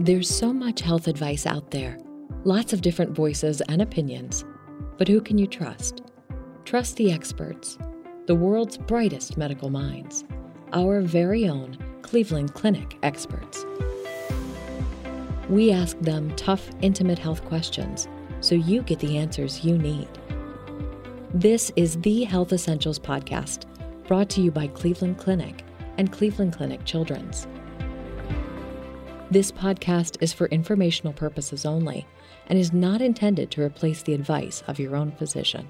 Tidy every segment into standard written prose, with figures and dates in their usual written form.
There's so much health advice out there, lots of different voices and opinions. But who can you trust? Trust the experts, the world's brightest medical minds, our very own Cleveland Clinic experts. We ask them tough, intimate health questions so you get the answers you need. This is the Health Essentials Podcast, brought to you by Cleveland Clinic and Cleveland Clinic Children's. This podcast is for informational purposes only and is not intended to replace the advice of your own physician.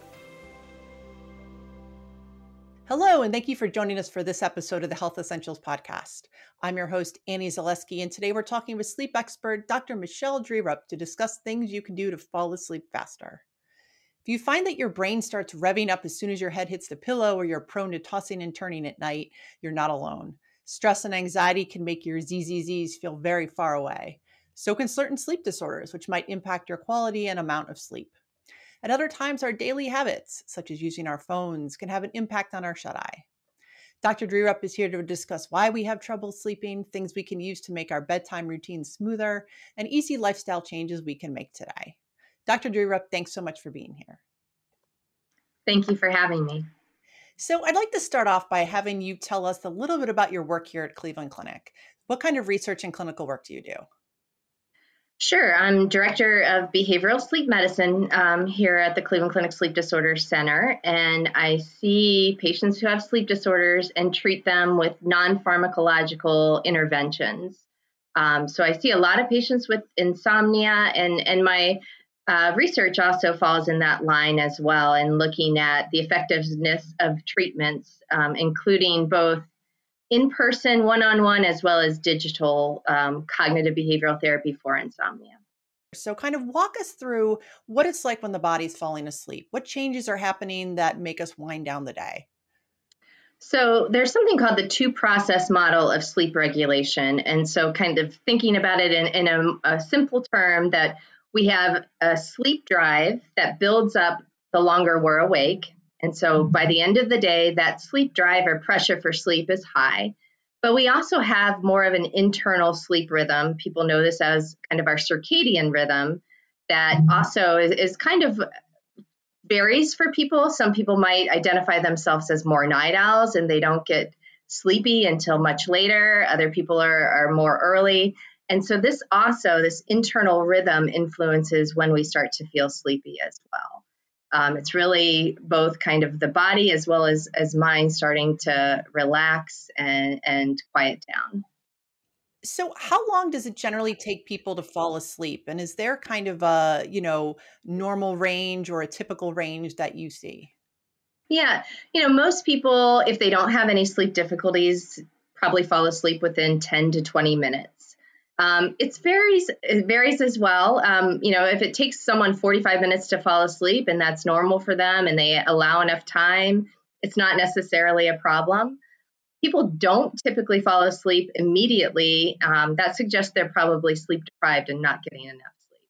Hello, and thank you for joining us for this episode of the Health Essentials Podcast. I'm your host, Annie Zaleski, and today we're talking with sleep expert Dr. Michelle Dreerup to discuss things you can do to fall asleep faster. If you find that your brain starts revving up as soon as your head hits the pillow or you're prone to tossing and turning at night, you're not alone. Stress and anxiety can make your ZZZs feel very far away. So can certain sleep disorders, which might impact your quality and amount of sleep. At other times, our daily habits, such as using our phones, can have an impact on our shut-eye. Dr. Dreerup is here to discuss why we have trouble sleeping, things we can use to make our bedtime routine smoother, and easy lifestyle changes we can make today. Dr. Dreerup, thanks so much for being here. Thank you for having me. So I'd like to start off by having you tell us a little bit about your work here at Cleveland Clinic. What kind of research and clinical work do you do? Sure. I'm Director of Behavioral Sleep Medicine here at the Cleveland Clinic Sleep Disorders Center, and I see patients who have sleep disorders and treat them with non-pharmacological interventions. So I see a lot of patients with insomnia, and my research also falls in that line as well, and looking at the effectiveness of treatments, including both in-person, one-on-one, as well as digital cognitive behavioral therapy for insomnia. So kind of walk us through what it's like when the body's falling asleep. What changes are happening that make us wind down the day? So there's something called the two-process model of sleep regulation. And so kind of thinking about it in a simple term, that we have a sleep drive that builds up the longer we're awake. And so by the end of the day, that sleep drive or pressure for sleep is high. But we also have more of an internal sleep rhythm. People know this as kind of our circadian rhythm that also is kind of varies for people. Some people might identify themselves as more night owls and they don't get sleepy until much later. Other people are more early. And so this internal rhythm influences when we start to feel sleepy as well. It's really both kind of the body as well as mind starting to relax and quiet down. So how long does it generally take people to fall asleep? And is there kind of a, normal range or a typical range that you see? Yeah. Most people, if they don't have any sleep difficulties, probably fall asleep within 10 to 20 minutes. It varies as well. If it takes someone 45 minutes to fall asleep and that's normal for them and they allow enough time, it's not necessarily a problem. People don't typically fall asleep immediately. That suggests they're probably sleep deprived and not getting enough sleep.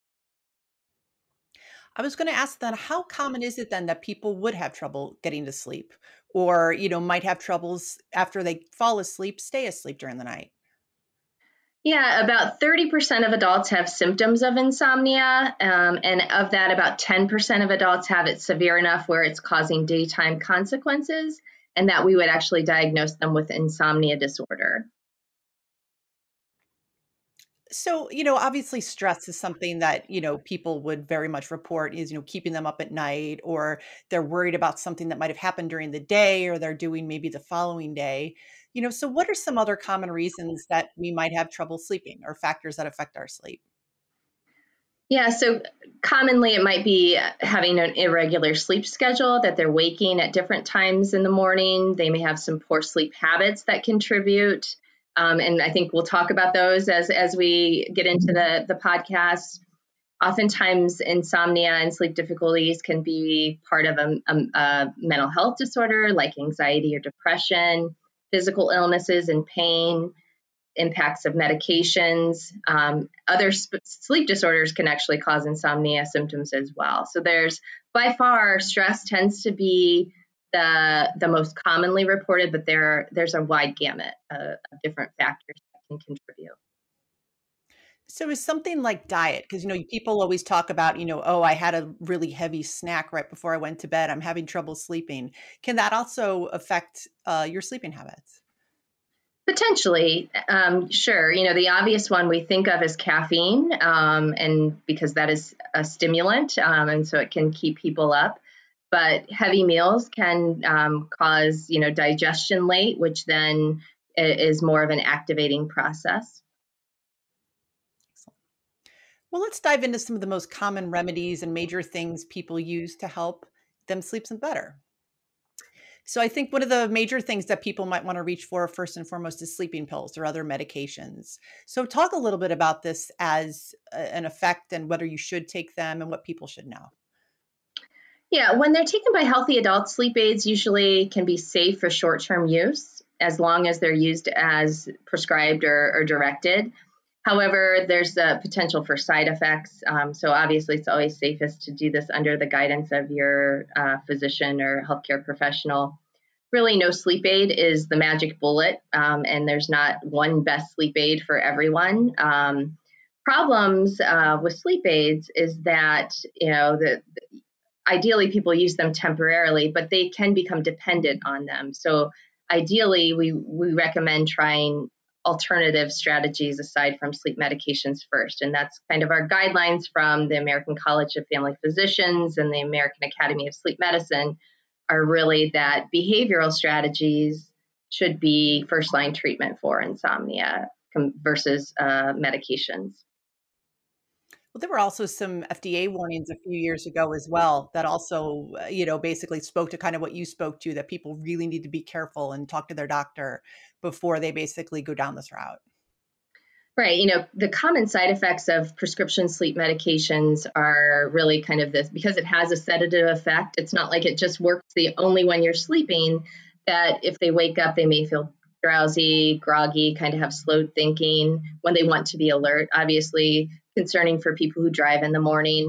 I was going to ask then, how common is it then that people would have trouble getting to sleep or, might have troubles after they fall asleep, stay asleep during the night? Yeah, about 30% of adults have symptoms of insomnia, and of that, about 10% of adults have it severe enough where it's causing daytime consequences, and that we would actually diagnose them with insomnia disorder. So, obviously stress is something that, people would very much report is, keeping them up at night, or they're worried about something that might have happened during the day, or they're doing maybe the following day. So what are some other common reasons that we might have trouble sleeping or factors that affect our sleep? Yeah, so commonly it might be having an irregular sleep schedule, that they're waking at different times in the morning. They may have some poor sleep habits that contribute. And I think we'll talk about those as we get into the podcast. Oftentimes, insomnia and sleep difficulties can be part of a mental health disorder like anxiety or depression, physical illnesses and pain, impacts of medications. Other sleep disorders can actually cause insomnia symptoms as well. So by far, stress tends to be the most commonly reported, but there's a wide gamut of different factors that can contribute. So is something like diet, because people always talk about, oh, I had a really heavy snack right before I went to bed. I'm having trouble sleeping. Can that also affect your sleeping habits? Potentially, sure. The obvious one we think of is caffeine, and because that is a stimulant, and so it can keep people up. But heavy meals can cause, digestion late, which then is more of an activating process. Excellent. Well, let's dive into some of the most common remedies and major things people use to help them sleep some better. So I think one of the major things that people might want to reach for first and foremost is sleeping pills or other medications. So talk a little bit about this as an effect and whether you should take them and what people should know. Yeah, when they're taken by healthy adults, sleep aids usually can be safe for short-term use as long as they're used as prescribed or directed. However, there's a potential for side effects. So obviously, it's always safest to do this under the guidance of your physician or healthcare professional. Really, no sleep aid is the magic bullet, and there's not one best sleep aid for everyone. Problems with sleep aids is that ideally people use them temporarily, but they can become dependent on them. So ideally, we recommend trying alternative strategies aside from sleep medications first. And that's kind of our guidelines from the American College of Family Physicians and the American Academy of Sleep Medicine are really that behavioral strategies should be first-line treatment for insomnia versus medications. Well, there were also some FDA warnings a few years ago as well that also, basically spoke to kind of what you spoke to, that people really need to be careful and talk to their doctor before they basically go down this route. Right. The common side effects of prescription sleep medications are really kind of this, because it has a sedative effect. It's not like it just works only when you're sleeping, that if they wake up, they may feel drowsy, groggy, kind of have slow thinking when they want to be alert. Obviously, concerning for people who drive in the morning.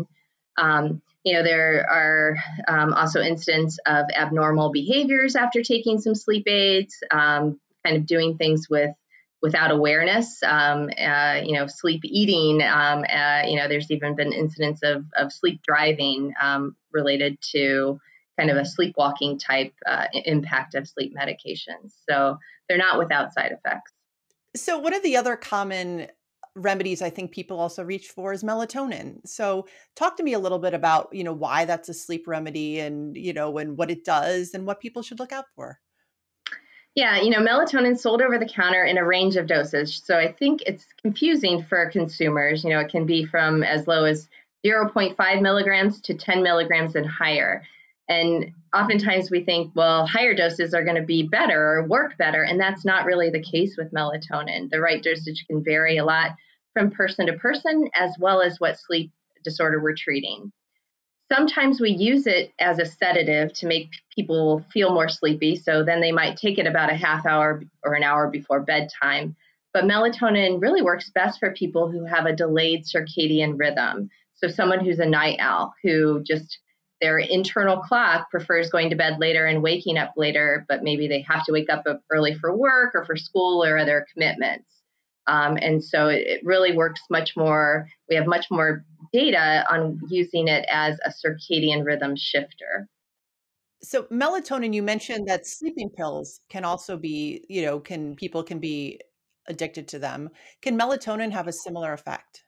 There are also instances of abnormal behaviors after taking some sleep aids, kind of doing things without awareness, sleep eating. There's even been incidents of sleep driving related to kind of a sleepwalking type impact of sleep medications. So they're not without side effects. So one of the other common remedies I think people also reach for is melatonin. So talk to me a little bit about, why that's a sleep remedy and, and what it does and what people should look out for. Yeah, melatonin sold over the counter in a range of dosage. So I think it's confusing for consumers. It can be from as low as 0.5 milligrams to 10 milligrams and higher. And oftentimes we think, well, higher doses are going to be better or work better. And that's not really the case with melatonin. The right dosage can vary a lot from person to person, as well as what sleep disorder we're treating. Sometimes we use it as a sedative to make people feel more sleepy. So then they might take it about a half hour or an hour before bedtime. But melatonin really works best for people who have a delayed circadian rhythm. So someone who's a night owl, who just their internal clock prefers going to bed later and waking up later, but maybe they have to wake up early for work or for school or other commitments. And so it really works much more. We have much more data on using it as a circadian rhythm shifter. So melatonin, you mentioned that sleeping pills can also be, people can be addicted to them. Can melatonin have a similar effect?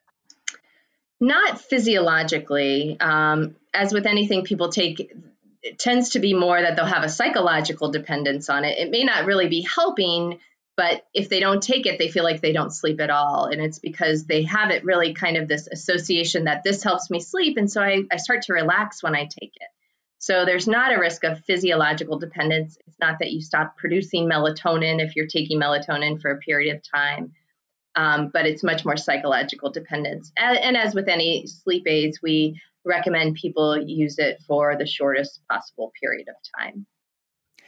Not physiologically. As with anything people take, it tends to be more that they'll have a psychological dependence on it. It may not really be helping, but if they don't take it, they feel like they don't sleep at all. And it's because they have it really kind of this association that this helps me sleep. And so I start to relax when I take it. So there's not a risk of physiological dependence. It's not that you stop producing melatonin if you're taking melatonin for a period of time, but it's much more psychological dependence. And as with any sleep aids, we recommend people use it for the shortest possible period of time.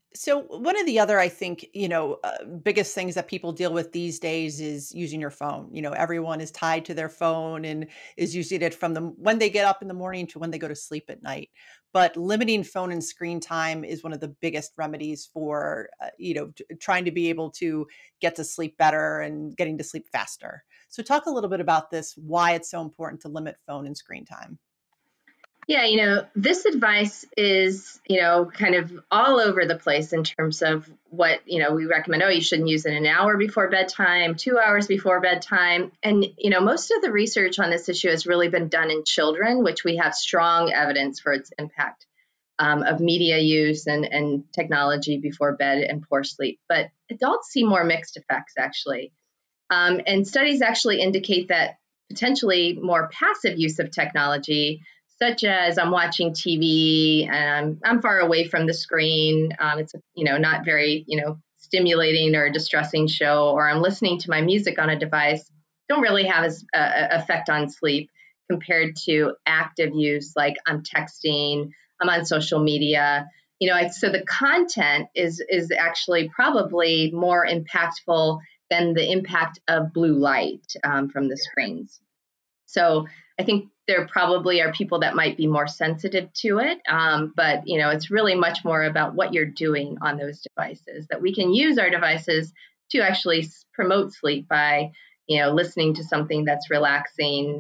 So one of the other, I think, biggest things that people deal with these days is using your phone. Everyone is tied to their phone and is using it from when they get up in the morning to when they go to sleep at night. But limiting phone and screen time is one of the biggest remedies for, trying to be able to get to sleep better and getting to sleep faster. So talk a little bit about this, why it's so important to limit phone and screen time. Yeah, this advice is, kind of all over the place in terms of what, we recommend. Oh, you shouldn't use it an hour before bedtime, 2 hours before bedtime. And, most of the research on this issue has really been done in children, which we have strong evidence for its impact of media use and technology before bed and poor sleep. But adults see more mixed effects, actually. And studies actually indicate that potentially more passive use of technology, such as I'm watching TV and I'm far away from the screen. It's not very stimulating or distressing show, or I'm listening to my music on a device, don't really have as effect on sleep compared to active use, like I'm texting, I'm on social media. So the content is actually probably more impactful than the impact of blue light from the screens. So I think there probably are people that might be more sensitive to it, but it's really much more about what you're doing on those devices. That we can use our devices to actually promote sleep by listening to something that's relaxing,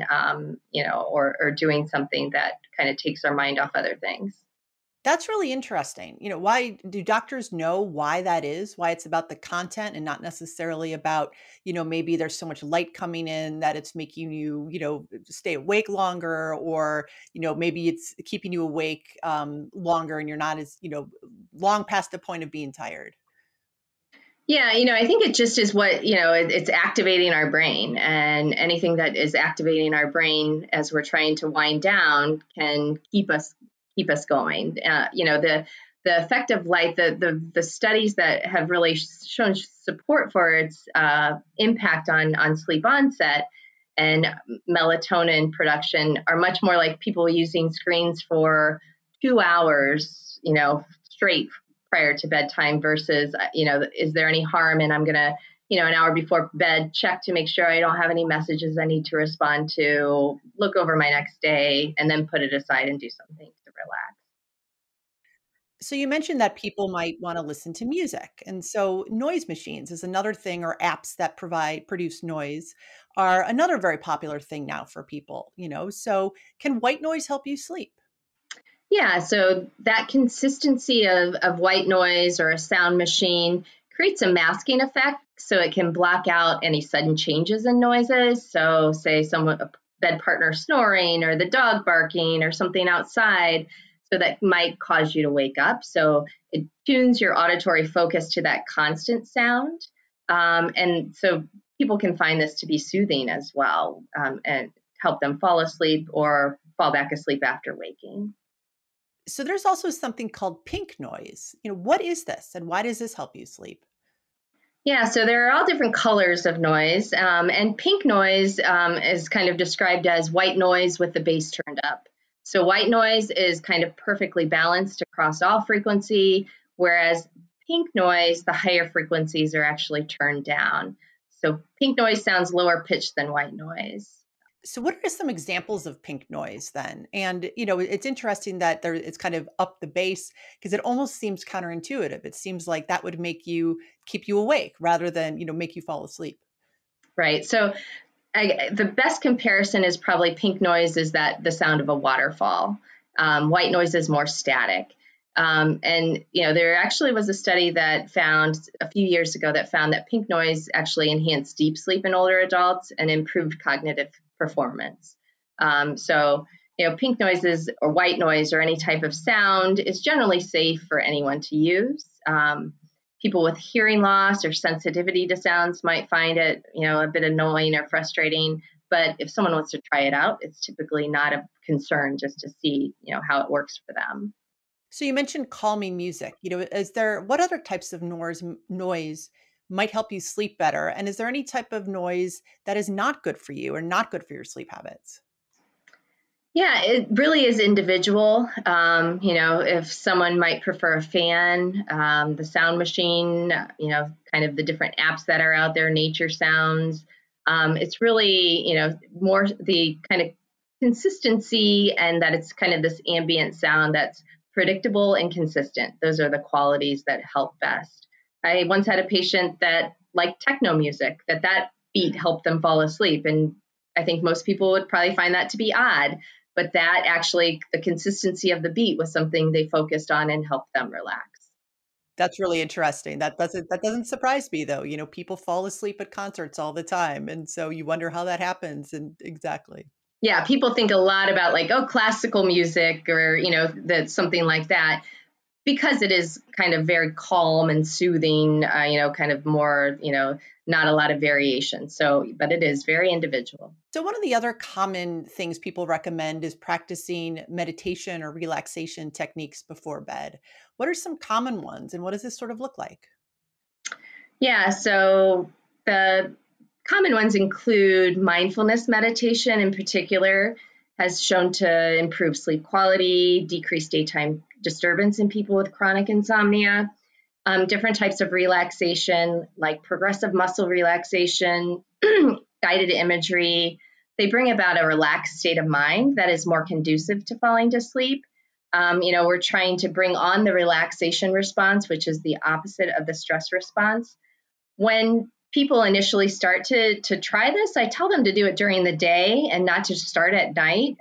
or doing something that kind of takes our mind off other things. That's really interesting. Why do doctors know why that is? Why it's about the content and not necessarily about, maybe there's so much light coming in that it's making you, stay awake longer, or, maybe it's keeping you awake longer and you're not as, long past the point of being tired. Yeah, I think it just is what, it's activating our brain, and anything that is activating our brain as we're trying to wind down can keep us going. The effect of light, the studies that have really shown support for its impact on sleep onset and melatonin production are much more like people using screens for 2 hours, straight prior to bedtime versus, is there any harm? And I'm going to, an hour before bed, check to make sure I don't have any messages I need to respond to, look over my next day, and then put it aside and do something to relax. So you mentioned that people might want to listen to music. And so noise machines is another thing, or apps that produce noise are another very popular thing now for people. So can white noise help you sleep? Yeah, so that consistency of white noise or a sound machine creates a masking effect, so it can block out any sudden changes in noises. So, say a bed partner snoring or the dog barking or something outside, so that might cause you to wake up. So it tunes your auditory focus to that constant sound, and so people can find this to be soothing as well, and help them fall asleep or fall back asleep after waking. So there's also something called pink noise. What is this and why does this help you sleep? Yeah, so there are all different colors of noise, and pink noise is kind of described as white noise with the bass turned up. So white noise is kind of perfectly balanced across all frequency, whereas pink noise, the higher frequencies are actually turned down. So pink noise sounds lower pitched than white noise. So what are some examples of pink noise then? And it's interesting that it's kind of up the bass, because it almost seems counterintuitive. It seems like that would keep you awake rather than, make you fall asleep. Right. So the best comparison is probably pink noise is that the sound of a waterfall. White noise is more static. And there actually was a study that found a few years ago that found that pink noise actually enhanced deep sleep in older adults and improved cognitive performance. Pink noises or white noise or any type of sound is generally safe for anyone to use. People with hearing loss or sensitivity to sounds might find it, a bit annoying or frustrating. But if someone wants to try it out, it's typically not a concern, just to see, how it works for them. So you mentioned calming music. What other types of noise might help you sleep better? And is there any type of noise that is not good for you or not good for your sleep habits? Yeah, it really is individual. If someone might prefer a fan, the sound machine, kind of the different apps that are out there, nature sounds. It's really, more the kind of consistency and that it's kind of this ambient sound that's predictable and consistent. Those are the qualities that help best. I once had a patient that liked techno music, that beat helped them fall asleep. And I think most people would probably find that to be odd, but that actually, the consistency of the beat was something they focused on and helped them relax. That's really interesting. That doesn't surprise me though. People fall asleep at concerts all the time, and so you wonder how that happens. And exactly. Yeah, people think a lot about like, oh, classical music or, that's something like that, because it is kind of very calm and soothing, kind of more, not a lot of variation. So, but it is very individual. So one of the other common things people recommend is practicing meditation or relaxation techniques before bed. What are some common ones, and what does this sort of look like? Yeah, so the common ones include mindfulness meditation in particular has shown to improve sleep quality, decrease daytime disturbance in people with chronic insomnia. Different types of relaxation, like progressive muscle relaxation, guided imagery, they bring about a relaxed state of mind that is more conducive to falling to sleep. We're trying to bring on the relaxation response, which is the opposite of the stress response. When people initially start to try this, I tell them to do it during the day and not to start at night.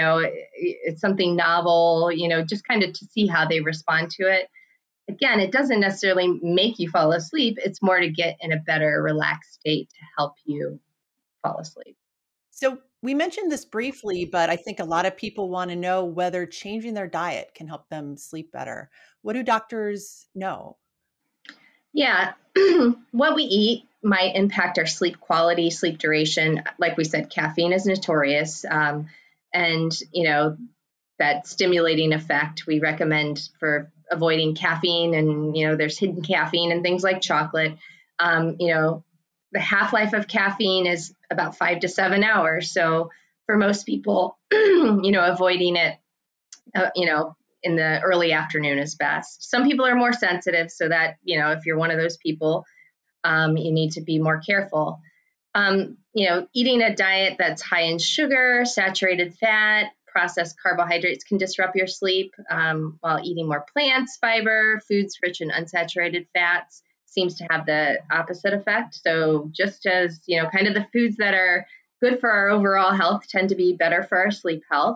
It's something novel, just kind of to see how they respond to it. Again, it doesn't necessarily make you fall asleep. It's more to get in a better relaxed state to help you fall asleep. So we mentioned this briefly, but I think a lot of people want to know whether changing their diet can help them sleep better. What do doctors know? Yeah, what we eat might impact our sleep quality, sleep duration. Like we said, caffeine is notorious. And, that stimulating effect we recommend for avoiding caffeine. And, there's hidden caffeine and things like chocolate. The half-life of caffeine is about 5 to 7 hours. So for most people, avoiding it, in the early afternoon is best. Some people are more sensitive, so that, if you're one of those people, you need to be more careful. Eating a diet that's high in sugar, saturated fat, processed carbohydrates can disrupt your sleep, while eating more plants, fiber, foods rich in unsaturated fats seems to have the opposite effect. So just as, kind of the foods that are good for our overall health tend to be better for our sleep health.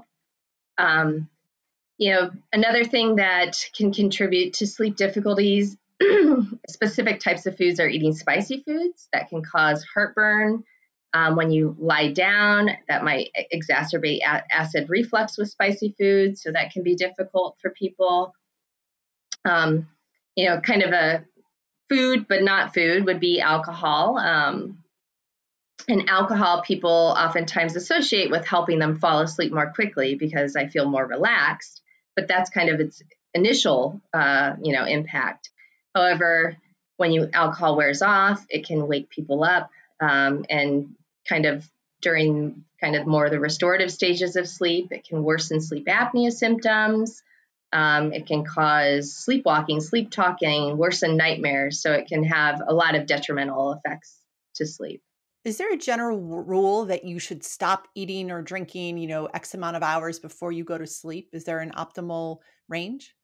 Another thing that can contribute to sleep difficulties, specific types of foods are eating spicy foods that can cause heartburn. When you lie down, that might exacerbate acid reflux with spicy foods, so that can be difficult for people. Kind of a food, but not food, would be alcohol. And alcohol people oftentimes associate with helping them fall asleep more quickly because I feel more relaxed, but that's kind of its initial, impact. However, when alcohol wears off, it can wake people up, and kind of during kind of more the restorative stages of sleep, it can worsen sleep apnea symptoms. It can cause sleepwalking, sleep talking, worsen nightmares. So it can have a lot of detrimental effects to sleep. Is there a general rule that you should stop eating or drinking, X amount of hours before you go to sleep? Is there an optimal range?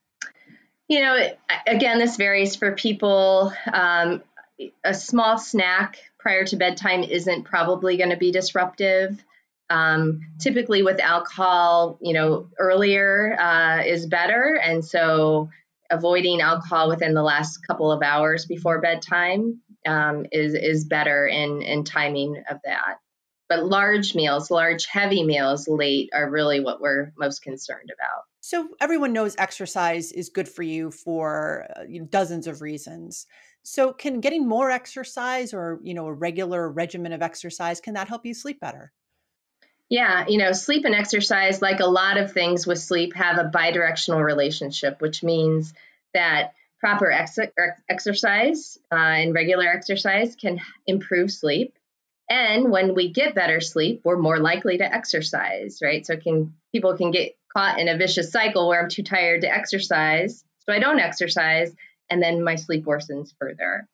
Again, this varies for people. A small snack prior to bedtime isn't probably going to be disruptive. Typically with alcohol, earlier is better. And so avoiding alcohol within the last couple of hours before bedtime is better in timing of that. But large heavy meals late are really what we're most concerned about. So everyone knows exercise is good for you for dozens of reasons. So can getting more exercise or, a regular regimen of exercise, can that help you sleep better? Yeah, sleep and exercise, like a lot of things with sleep, have a bidirectional relationship, which means that proper exercise and regular exercise can improve sleep. And when we get better sleep, we're more likely to exercise, right? So people can get caught in a vicious cycle where I'm too tired to exercise, so I don't exercise, and then my sleep worsens further.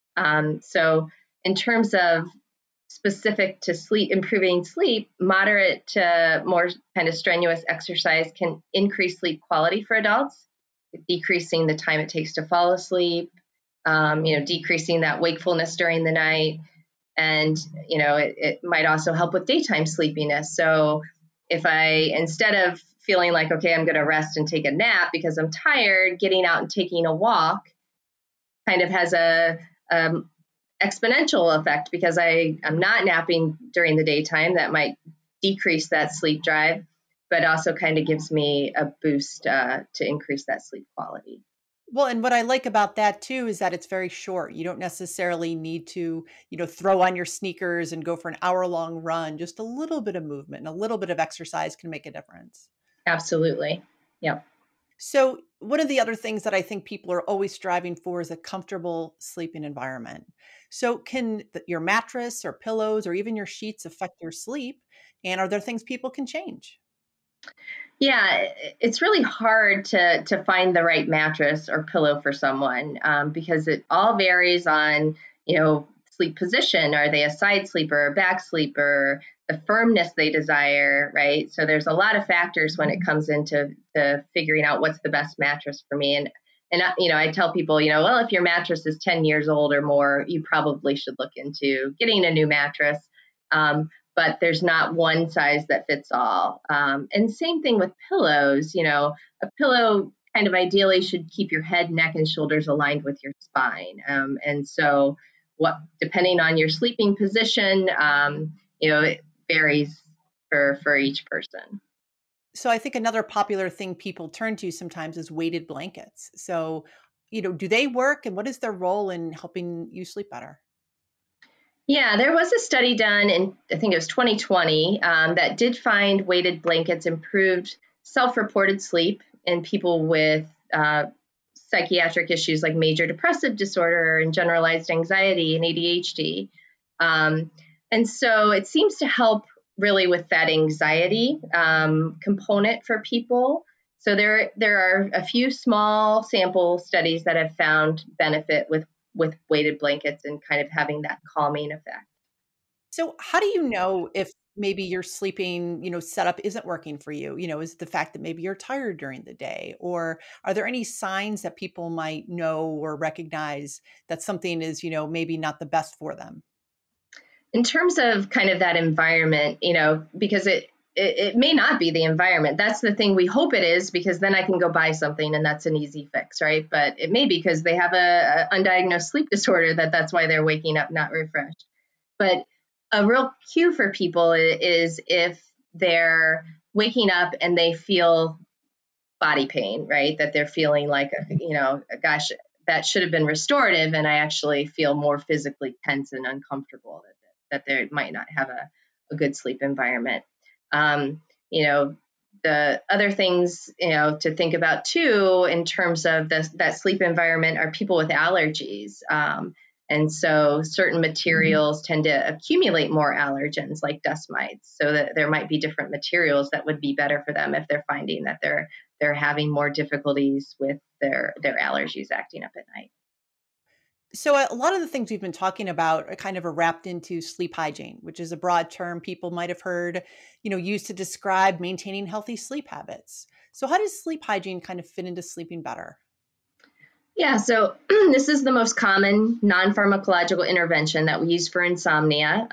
So in terms of specific to sleep, improving sleep, moderate to more kind of strenuous exercise can increase sleep quality for adults, decreasing the time it takes to fall asleep, decreasing that wakefulness during the night. And, it might also help with daytime sleepiness. So if I, instead of feeling like, okay, I'm going to rest and take a nap because I'm tired, getting out and taking a walk kind of has a exponential effect because I'm not napping during the daytime. That might decrease that sleep drive, but also kind of gives me a boost to increase that sleep quality. Well, and what I like about that too is that it's very short. You don't necessarily need to, throw on your sneakers and go for an hour-long run. Just a little bit of movement and a little bit of exercise can make a difference. Absolutely. Yep. So one of the other things that I think people are always striving for is a comfortable sleeping environment. So can your mattress or pillows or even your sheets affect your sleep? And are there things people can change? Yeah, it's really hard to find the right mattress or pillow for someone because it all varies on, sleep position. Are they a side sleeper, a back sleeper, the firmness they desire, right? So there's a lot of factors when it comes into figuring out what's the best mattress for me. And I tell people, well, if your mattress is 10 years old or more, you probably should look into getting a new mattress. But there's not one size that fits all. And same thing with pillows. A pillow kind of ideally should keep your head, neck, and shoulders aligned with your spine. And so depending on your sleeping position, it varies for each person. So I think another popular thing people turn to sometimes is weighted blankets. So, do they work and what is their role in helping you sleep better? Yeah, there was a study done in, I think it was 2020, that did find weighted blankets improved self-reported sleep in people with psychiatric issues like major depressive disorder and generalized anxiety and ADHD. And so it seems to help really with that anxiety component for people. So there are a few small sample studies that have found benefit with weighted blankets and kind of having that calming effect. So how do you know if maybe your sleeping, setup isn't working for you? Is it the fact that maybe you're tired during the day? Or are there any signs that people might know or recognize that something is, maybe not the best for them? In terms of kind of that environment, because it may not be the environment. That's the thing we hope it is, because then I can go buy something and that's an easy fix, right? But it may be because they have a undiagnosed sleep disorder that's why they're waking up not refreshed. But a real cue for people is if they're waking up and they feel body pain, right? That they're feeling like, gosh, that should have been restorative, and I actually feel more physically tense and uncomfortable, that they might not have a good sleep environment. The other things, to think about too, in terms of that sleep environment, are people with allergies. And so certain materials tend to accumulate more allergens like dust mites. So that there might be different materials that would be better for them if they're finding that they're having more difficulties with their allergies acting up at night. So a lot of the things we've been talking about are kind of wrapped into sleep hygiene, which is a broad term people might have heard, used to describe maintaining healthy sleep habits. So how does sleep hygiene kind of fit into sleeping better? Yeah, so this is the most common non-pharmacological intervention that we use for insomnia.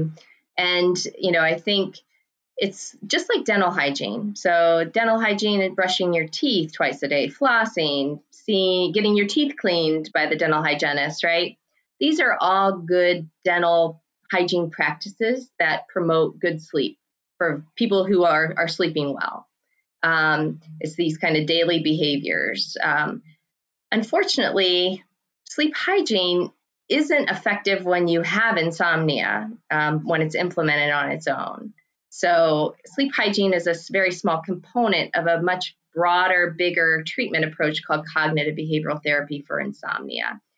I think it's just like dental hygiene. So dental hygiene and brushing your teeth twice a day, flossing, getting your teeth cleaned by the dental hygienist, right? These are all good dental hygiene practices that promote good sleep for people who are sleeping well. It's these kind of daily behaviors. Unfortunately, sleep hygiene isn't effective when you have insomnia, when it's implemented on its own. So sleep hygiene is a very small component of a much broader, bigger treatment approach called cognitive behavioral therapy for insomnia.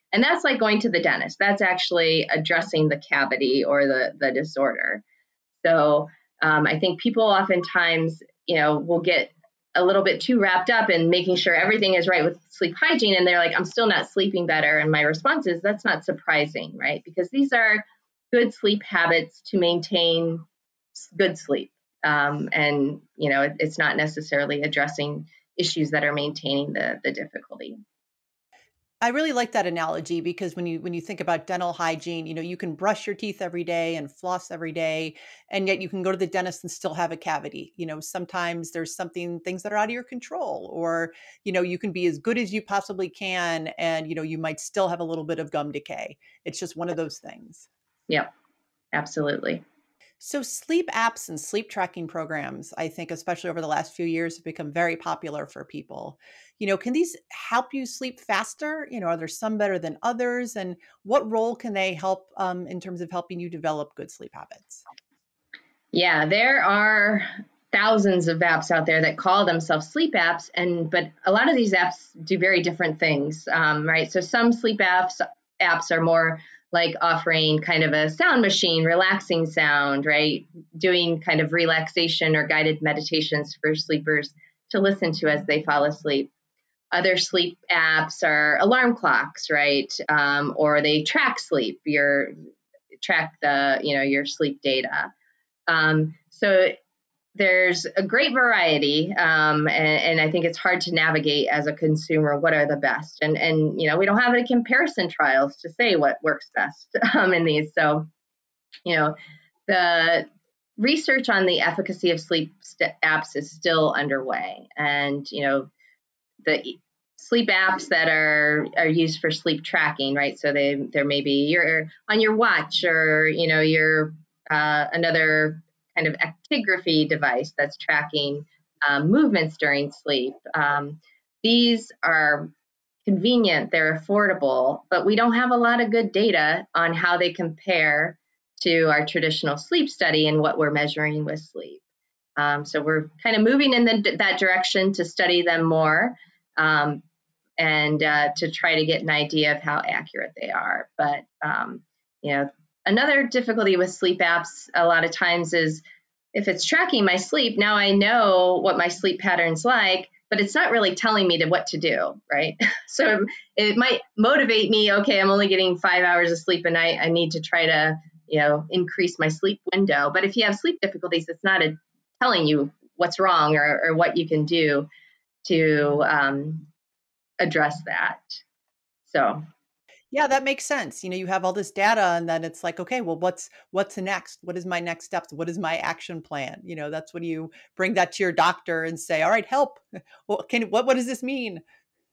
And that's like going to the dentist. That's actually addressing the cavity or the disorder. So I think people oftentimes, will get a little bit too wrapped up in making sure everything is right with sleep hygiene. And they're like, I'm still not sleeping better. And my response is, that's not surprising, right? Because these are good sleep habits to maintain good sleep. It's not necessarily addressing issues that are maintaining the difficulty. I really like that analogy because when you think about dental hygiene, you can brush your teeth every day and floss every day, and yet you can go to the dentist and still have a cavity. Sometimes there's things that are out of your control, or you can be as good as you possibly can, and you might still have a little bit of gum decay. It's just one of those things. Yep, absolutely. So sleep apps and sleep tracking programs, I think, especially over the last few years, have become very popular for people. Can these help you sleep faster? Are there some better than others? And what role can they help in terms of helping you develop good sleep habits? Yeah, there are thousands of apps out there that call themselves sleep apps, but a lot of these apps do very different things, right? So some sleep apps are more like offering kind of a sound machine, relaxing sound, right? Doing kind of relaxation or guided meditations for sleepers to listen to as they fall asleep. Other sleep apps are alarm clocks, right? Or they track sleep, your sleep data. So there's a great variety, and I think it's hard to navigate as a consumer what are the best. And we don't have any comparison trials to say what works best in these. So, the research on the efficacy of sleep apps is still underway. And, the sleep apps that are used for sleep tracking, right? So there may be you're on your watch, or, your another kind of actigraphy device that's tracking movements during sleep. These are convenient, they're affordable, but we don't have a lot of good data on how they compare to our traditional sleep study and what we're measuring with sleep. So we're kind of moving in that direction to study them more and to try to get an idea of how accurate they are. But, another difficulty with sleep apps a lot of times is if it's tracking my sleep, now I know what my sleep pattern's like, but it's not really telling me what to do, right? So it might motivate me, okay, I'm only getting 5 hours of sleep a night. I need to try to, increase my sleep window. But if you have sleep difficulties, it's not telling you what's wrong or what you can do to address that. So. Yeah, that makes sense. You have all this data, and then it's like, okay, well, what's next? What is my next steps? What is my action plan? That's when you bring that to your doctor and say, all right, help. Well, what does this mean?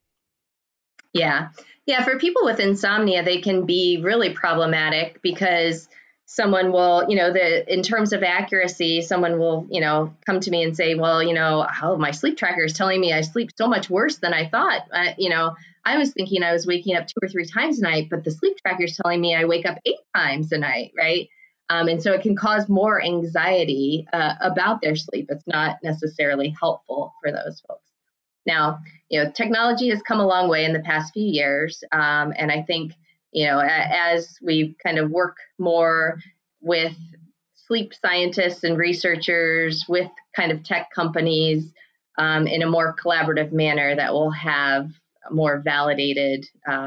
Yeah. For people with insomnia, they can be really problematic because someone will, in terms of accuracy, someone will, come to me and say, well, my sleep tracker is telling me I sleep so much worse than I thought. I was thinking I was waking up 2 or 3 times a night, but the sleep tracker is telling me I wake up 8 times a night, right? And so it can cause more anxiety about their sleep. It's not necessarily helpful for those folks. Now, technology has come a long way in the past few years. And I think, as we kind of work more with sleep scientists and researchers, with kind of tech companies in a more collaborative manner, that will have more validated,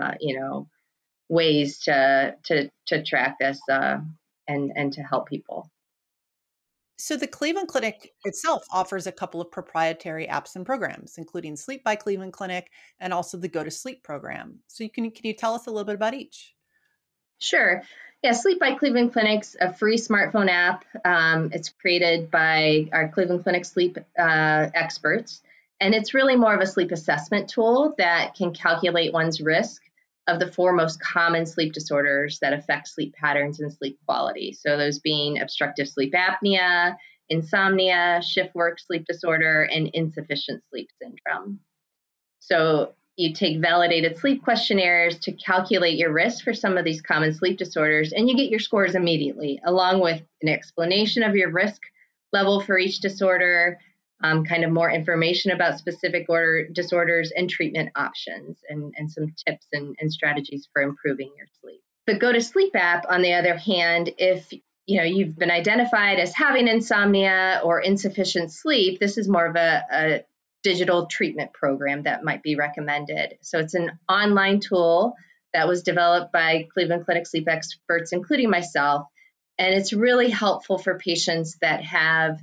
ways to track this and to help people. So the Cleveland Clinic itself offers a couple of proprietary apps and programs, including Sleep by Cleveland Clinic and also the Go to Sleep program. So can you tell us a little bit about each? Sure. Yeah, Sleep by Cleveland Clinic's a free smartphone app. It's created by our Cleveland Clinic sleep experts, and it's really more of a sleep assessment tool that can calculate one's risk of the 4 most common sleep disorders that affect sleep patterns and sleep quality. So those being obstructive sleep apnea, insomnia, shift work sleep disorder, and insufficient sleep syndrome. So you take validated sleep questionnaires to calculate your risk for some of these common sleep disorders, and you get your scores immediately, along with an explanation of your risk level for each disorder, kind of more information about specific disorders and treatment options, and some tips and strategies for improving your sleep. The Go to Sleep app, on the other hand, if you've been identified as having insomnia or insufficient sleep, this is more of a digital treatment program that might be recommended. So it's an online tool that was developed by Cleveland Clinic sleep experts, including myself. And it's really helpful for patients that have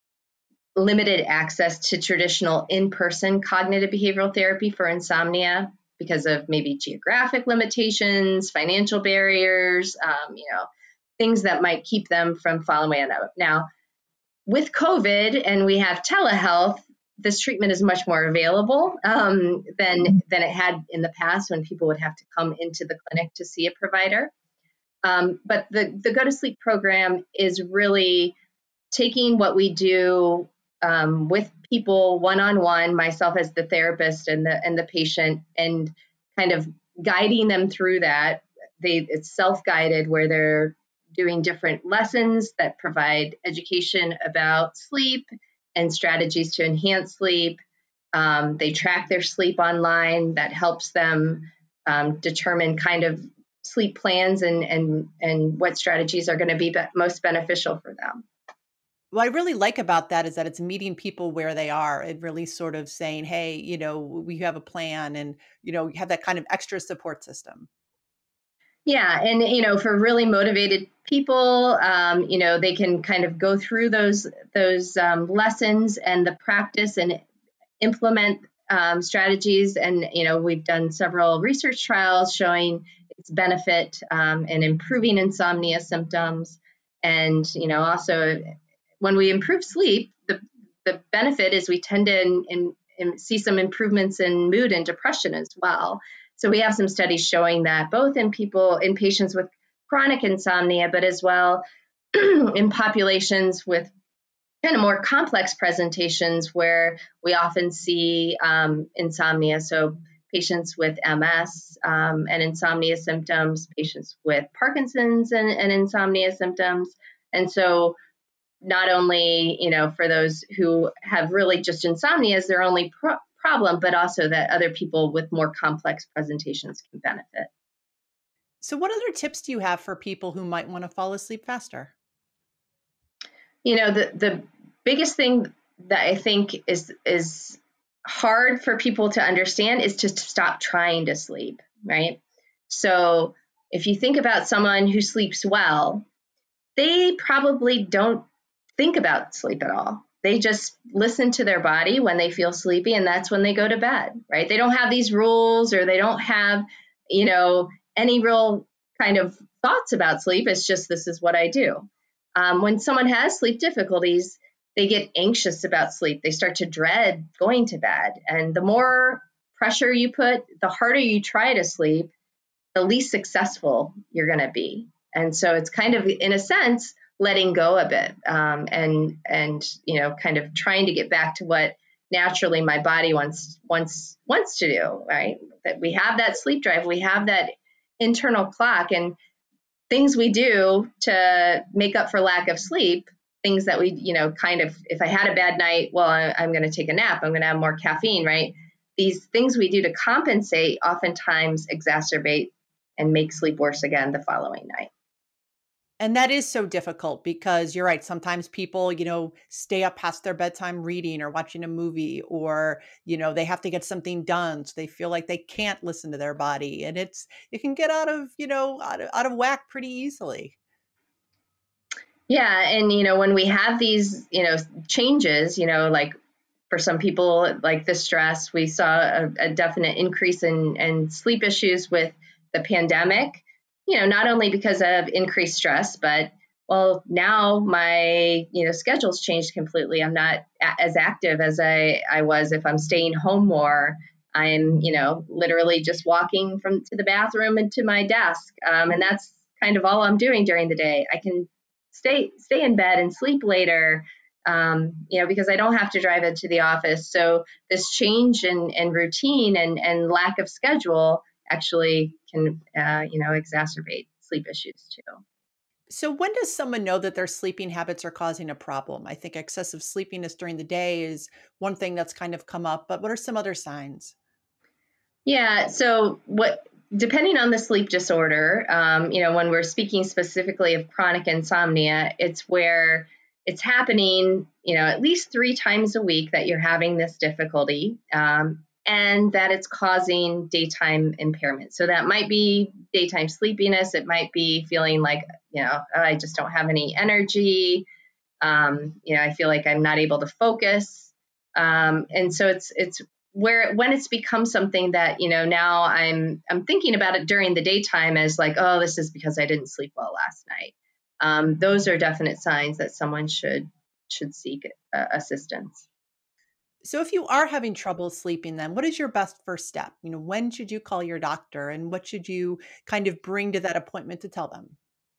limited access to traditional in-person cognitive behavioral therapy for insomnia because of maybe geographic limitations, financial barriers, things that might keep them from following it out. Now, with COVID and we have telehealth, this treatment is much more available than it had in the past when people would have to come into the clinic to see a provider. But the Go to Sleep program is really taking what we do with people one-on-one, myself as the therapist and the patient, and kind of guiding them through that. It's self-guided, where they're doing different lessons that provide education about sleep and strategies to enhance sleep. They track their sleep online. That helps them determine kind of sleep plans and what strategies are going to be most beneficial for them. What I really like about that is that it's meeting people where they are. It really sort of saying, hey, we have a plan, and, you have that kind of extra support system. Yeah. And, for really motivated people, they can kind of go through those lessons and the practice and implement strategies. And, we've done several research trials showing its benefit in improving insomnia symptoms. And, also when we improve sleep, the benefit is we tend to see some improvements in mood and depression as well. So we have some studies showing that both in patients with chronic insomnia, but as well in populations with kind of more complex presentations where we often see insomnia. So patients with MS and insomnia symptoms, patients with Parkinson's and insomnia symptoms. And so not only, for those who have really just insomnia as their only problem, but also that other people with more complex presentations can benefit. So what other tips do you have for people who might want to fall asleep faster? The biggest thing that I think is hard for people to understand is to stop trying to sleep, right? So if you think about someone who sleeps well, they probably don't think about sleep at all. They just listen to their body when they feel sleepy, and that's when they go to bed, right? They don't have these rules, or they don't have, any real kind of thoughts about sleep. It's just, this is what I do. When someone has sleep difficulties, they get anxious about sleep. They start to dread going to bed. And the more pressure you put, the harder you try to sleep, the least successful you're going to be. And so it's kind of, in a sense, letting go a bit and kind of trying to get back to what naturally my body wants to do, right? That we have that sleep drive, we have that internal clock, and things we do to make up for lack of sleep, things that we, kind of, if I had a bad night, well, I'm going to take a nap, I'm going to have more caffeine, right? These things we do to compensate oftentimes exacerbate and make sleep worse again the following night. And that is so difficult because you're right. Sometimes people, stay up past their bedtime reading or watching a movie, or, they have to get something done. So they feel like they can't listen to their body, and it can get out of whack pretty easily. Yeah. And, when we have these, changes, like for some people, like the stress, we saw a definite increase in sleep issues with the pandemic. Not only because of increased stress, but, well, now my, schedule's changed completely. I'm not as active as I was. If I'm staying home more, I'm, literally just walking to the bathroom and to my desk. And that's kind of all I'm doing during the day. I can stay in bed and sleep later, because I don't have to drive into the office. So this change in routine and lack of schedule actually can, exacerbate sleep issues too. So when does someone know that their sleeping habits are causing a problem? I think excessive sleepiness during the day is one thing that's kind of come up, but what are some other signs? Yeah. So depending on the sleep disorder, when we're speaking specifically of chronic insomnia, it's where it's happening, at least 3 times a week that you're having this difficulty, and that it's causing daytime impairment. So that might be daytime sleepiness. It might be feeling like, I just don't have any energy. I feel like I'm not able to focus. And so it's where when it's become something that, now I'm thinking about it during the daytime as like, oh, this is because I didn't sleep well last night. Those are definite signs that someone should seek assistance. So if you are having trouble sleeping, then what is your best first step? When should you call your doctor and what should you kind of bring to that appointment to tell them?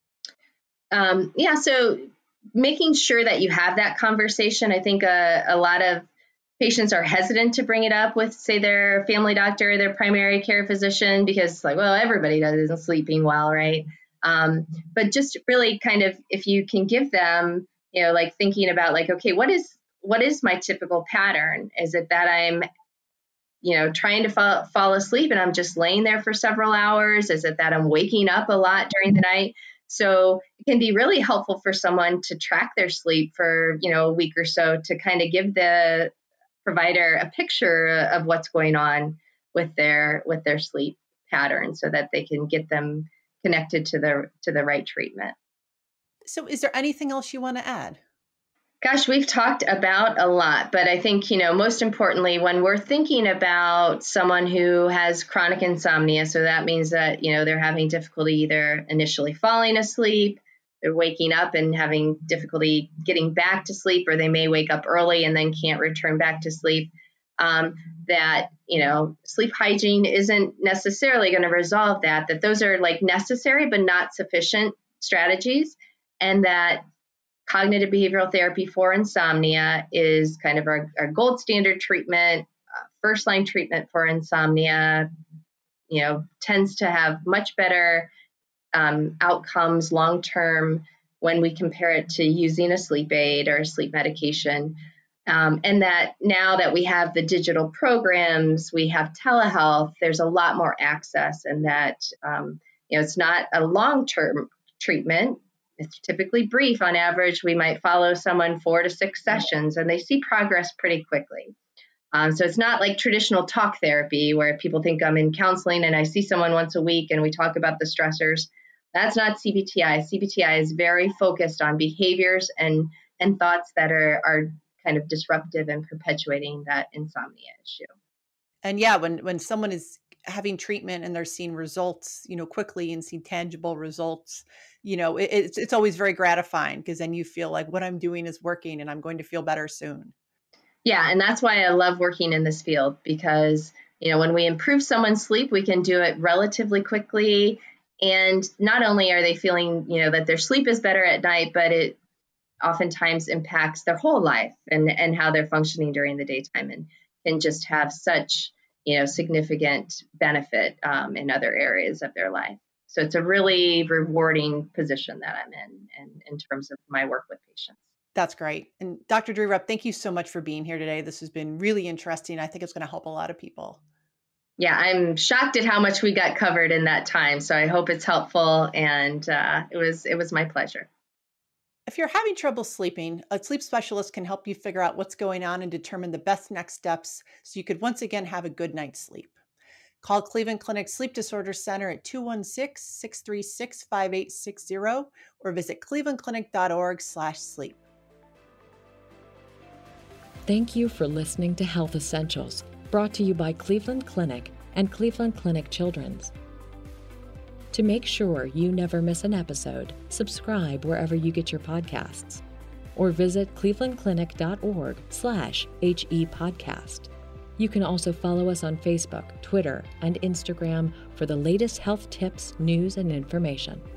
So making sure that you have that conversation. I think a lot of patients are hesitant to bring it up with, say, their family doctor, their primary care physician, because it's like, well, everybody isn't sleeping well, right? But just really kind of, if you can give them, like thinking about like, okay, what is my typical pattern? Is it that I'm, trying to fall asleep and I'm just laying there for several hours? Is it that I'm waking up a lot during the night? So it can be really helpful for someone to track their sleep for, a week or so to kind of give the provider a picture of what's going on with their sleep pattern so that they can get them connected to the right treatment. So is there anything else you want to add? Gosh, we've talked about a lot, but I think, most importantly, when we're thinking about someone who has chronic insomnia, so that means that, they're having difficulty either initially falling asleep, they're waking up and having difficulty getting back to sleep, or they may wake up early and then can't return back to sleep, that, sleep hygiene isn't necessarily going to resolve that those are like necessary but not sufficient strategies, and that cognitive behavioral therapy for insomnia is kind of our gold standard treatment. First line treatment for insomnia, tends to have much better outcomes long term when we compare it to using a sleep aid or a sleep medication. And that now that we have the digital programs, we have telehealth, there's a lot more access, and that it's not a long-term treatment. It's typically brief. On average, we might follow someone 4 to 6 sessions and they see progress pretty quickly. So it's not like traditional talk therapy where people think I'm in counseling and I see someone once a week and we talk about the stressors. That's not CBTI. CBTI is very focused on behaviors and thoughts that are kind of disruptive and perpetuating that insomnia issue. And yeah, when someone is having treatment and they're seeing results, quickly and seeing tangible results, it's always very gratifying because then you feel like what I'm doing is working and I'm going to feel better soon. Yeah. And that's why I love working in this field because, when we improve someone's sleep, we can do it relatively quickly. And not only are they feeling, that their sleep is better at night, but it oftentimes impacts their whole life and how they're functioning during the daytime and can just have such, significant benefit in other areas of their life. So it's a really rewarding position that I'm in terms of my work with patients. That's great. And Dr. Dreerup, thank you so much for being here today. This has been really interesting. I think it's going to help a lot of people. Yeah, I'm shocked at how much we got covered in that time. So I hope it's helpful. And it was my pleasure. If you're having trouble sleeping, a sleep specialist can help you figure out what's going on and determine the best next steps so you could once again have a good night's sleep. Call Cleveland Clinic Sleep Disorder Center at 216-636-5860 or visit clevelandclinic.org/sleep. Thank you for listening to Health Essentials, brought to you by Cleveland Clinic and Cleveland Clinic Children's. To make sure you never miss an episode, subscribe wherever you get your podcasts or visit clevelandclinic.org/HE podcast. You can also follow us on Facebook, Twitter, and Instagram for the latest health tips, news, and information.